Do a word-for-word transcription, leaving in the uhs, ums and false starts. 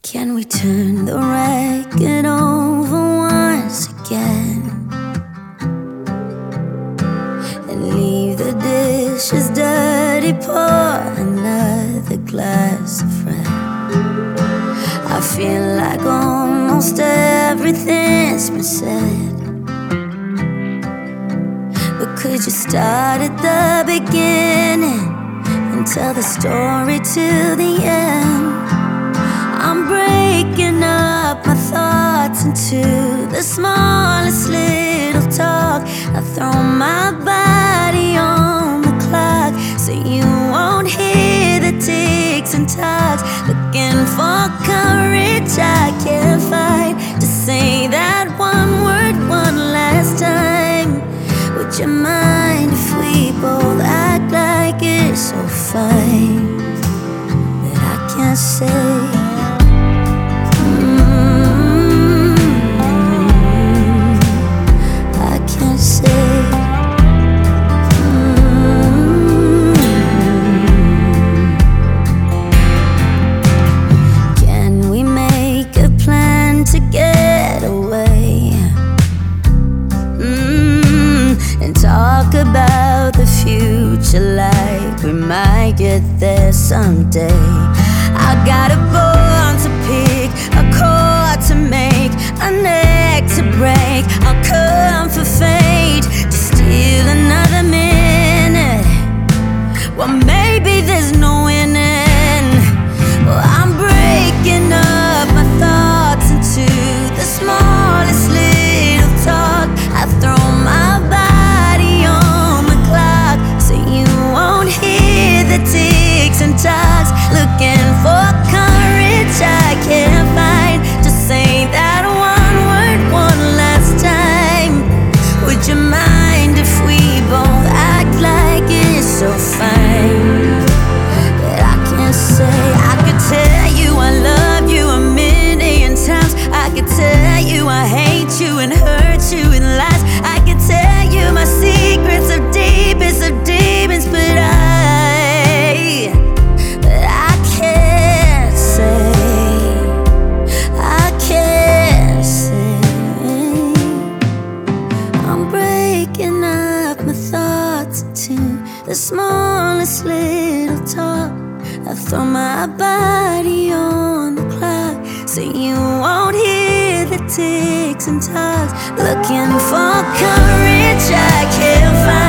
Can we turn the record over once again and leave the dishes dirty, pour another glass of red? I feel like almost everything's been said, but could you start at the beginning and tell the story till the end? I'm breaking up my thoughts into the smallest little talk. I throw my body on the clock so you won't hear the ticks and talks. Looking for courage I can't find to say that one word one last time. Would you mind if we both act like it's so fine that I can't say? Talk about the future like we might get there someday. I got a bone to pick, a chord to make, a neck to break. I'll come for fate to steal another minute. Well, maybe there's no winning. Well, I'm breaking up my thoughts into the smallest little talk. I throw my body ticks and talks, looking for courage I can't find to say that one word one last time. Would you mind if we both act like it's so fine that I can't say? I could tell you I love you a million times. I could tell you I hate you and hurt you in lies. I could tell you my secrets of deepest of demons, but I the smallest little talk. I throw my body on the clock so you won't hear the ticks and talks. Looking for courage I can't find.